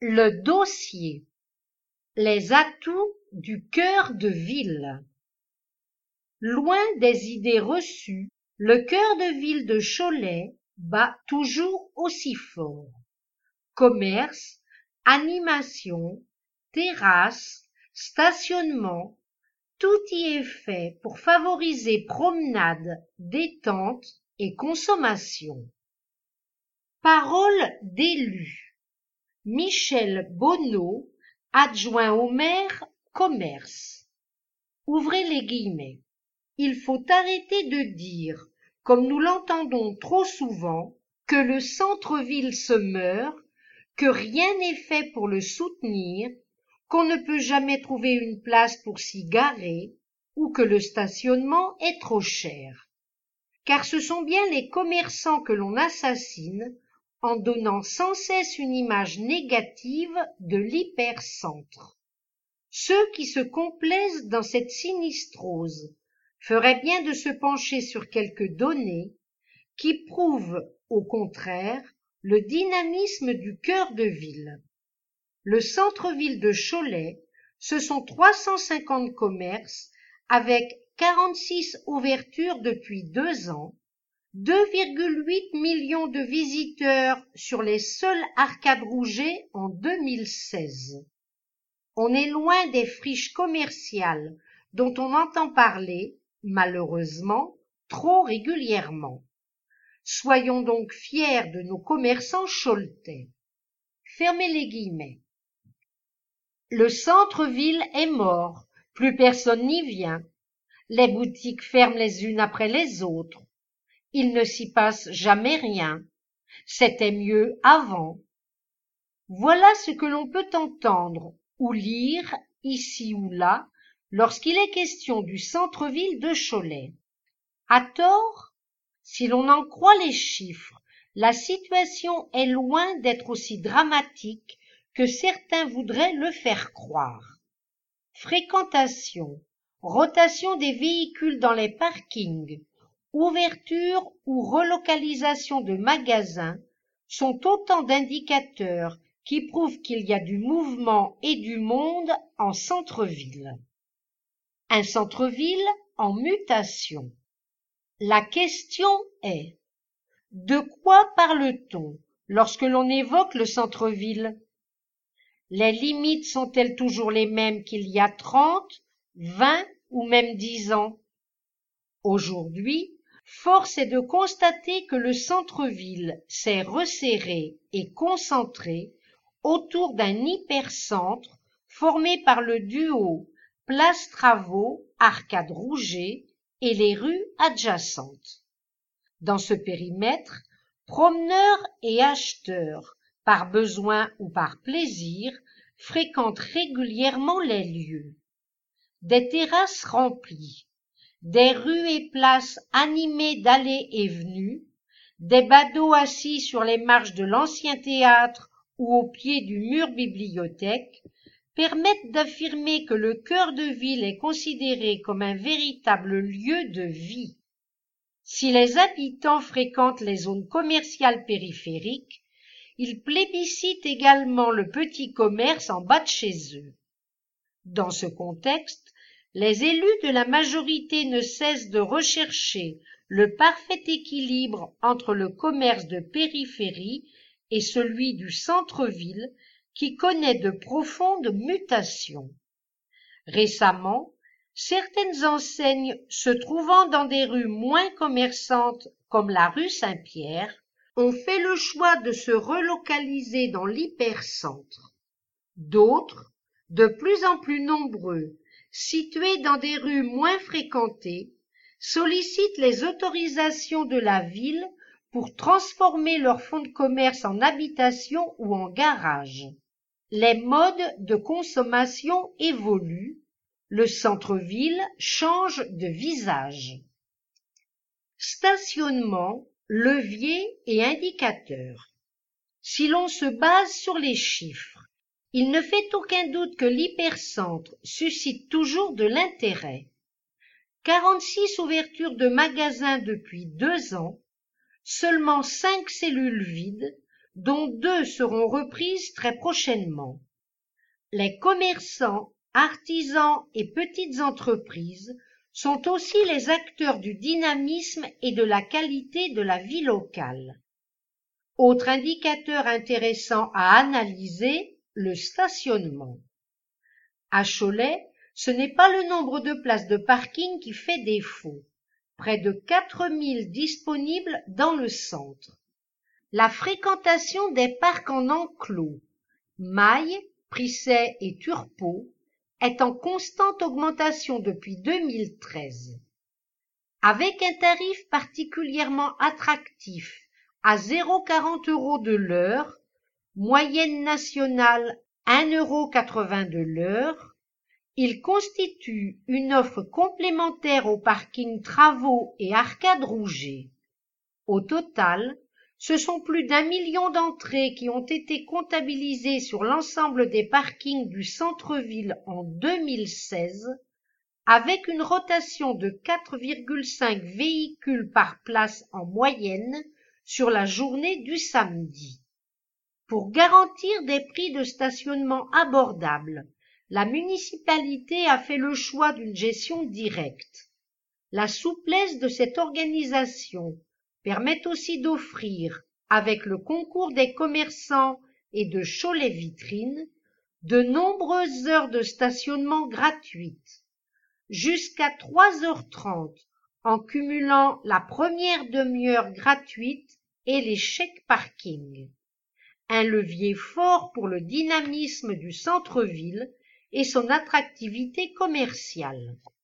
Le dossier. Les atouts du cœur de ville. Loin des idées reçues, le cœur de ville de Cholet bat toujours aussi fort. Commerce, animation, terrasses, stationnement, tout y est fait pour favoriser promenade, détente et consommation. Parole d'élu. Michel Bonneau, adjoint au maire, commerce. Ouvrez les guillemets. Il faut arrêter de dire, comme nous l'entendons trop souvent, que le centre-ville se meurt, que rien n'est fait pour le soutenir, qu'on ne peut jamais trouver une place pour s'y garer, ou que le stationnement est trop cher. Car ce sont bien les commerçants que l'on assassine en donnant sans cesse une image négative de l'hypercentre. Ceux qui se complaisent dans cette sinistrose feraient bien de se pencher sur quelques données qui prouvent, au contraire, le dynamisme du cœur de ville. Le centre-ville de Cholet, ce sont 350 commerces avec 46 ouvertures depuis 2 ans, 2,8 millions de visiteurs sur les seules arcades Rouget en 2016. On est loin des friches commerciales dont on entend parler, malheureusement, trop régulièrement. Soyons donc fiers de nos commerçants choletais. Fermez les guillemets. Le centre-ville est mort, plus personne n'y vient. Les boutiques ferment les unes après les autres. Il ne s'y passe jamais rien. C'était mieux avant. Voilà ce que l'on peut entendre ou lire ici ou là lorsqu'il est question du centre-ville de Cholet. À tort? Si l'on en croit les chiffres, la situation est loin d'être aussi dramatique que certains voudraient le faire croire. Fréquentation, rotation des véhicules dans les parkings, ouverture ou relocalisation de magasins sont autant d'indicateurs qui prouvent qu'il y a du mouvement et du monde en centre-ville. Un centre-ville en mutation. La question est: de quoi parle-t-on lorsque l'on évoque le centre-ville? Les limites sont-elles toujours les mêmes qu'il y a 30, 20 ou même 10 ans? Aujourd'hui, force est de constater que le centre-ville s'est resserré et concentré autour d'un hypercentre formé par le duo Place Travaux, Arcade Rouget et les rues adjacentes. Dans ce périmètre, promeneurs et acheteurs, par besoin ou par plaisir, fréquentent régulièrement les lieux. Des terrasses remplies, des rues et places animées d'allées et venues, des badauds assis sur les marches de l'ancien théâtre ou au pied du mur bibliothèque permettent d'affirmer que le cœur de ville est considéré comme un véritable lieu de vie. Si les habitants fréquentent les zones commerciales périphériques, ils plébiscitent également le petit commerce en bas de chez eux. Dans ce contexte, les élus de la majorité ne cessent de rechercher le parfait équilibre entre le commerce de périphérie et celui du centre-ville qui connaît de profondes mutations. Récemment, certaines enseignes se trouvant dans des rues moins commerçantes comme la rue Saint-Pierre ont fait le choix de se relocaliser dans l'hypercentre. D'autres, de plus en plus nombreux, situés dans des rues moins fréquentées, sollicitent les autorisations de la ville pour transformer leur fonds de commerce en habitation ou en garage. Les modes de consommation évoluent, le centre-ville change de visage. Stationnement, levier et indicateur. Si l'on se base sur les chiffres, il ne fait aucun doute que l'hypercentre suscite toujours de l'intérêt. 46 ouvertures de magasins depuis 2 ans, seulement 5 cellules vides, dont 2 seront reprises très prochainement. Les commerçants, artisans et petites entreprises sont aussi les acteurs du dynamisme et de la qualité de la vie locale. Autre indicateur intéressant à analyser, le stationnement. À Cholet, ce n'est pas le nombre de places de parking qui fait défaut. Près de 4000 disponibles dans le centre. La fréquentation des parcs en enclos, Mailles, Prissay et Turpot, est en constante augmentation depuis 2013. Avec un tarif particulièrement attractif à 0,40 € de l'heure, moyenne nationale 1,80 € de l'heure, il constitue une offre complémentaire au parking Travaux et Arcade Rouget. Au total, ce sont plus d'1 million d'entrées qui ont été comptabilisées sur l'ensemble des parkings du centre-ville en 2016, avec une rotation de 4,5 véhicules par place en moyenne sur la journée du samedi. Pour garantir des prix de stationnement abordables, la municipalité a fait le choix d'une gestion directe. La souplesse de cette organisation permet aussi d'offrir, avec le concours des commerçants et de Cholet Vitrine, de nombreuses heures de stationnement gratuites, jusqu'à 3h30 en cumulant la première demi-heure gratuite et les chèques parking. Un levier fort pour le dynamisme du centre-ville et son attractivité commerciale.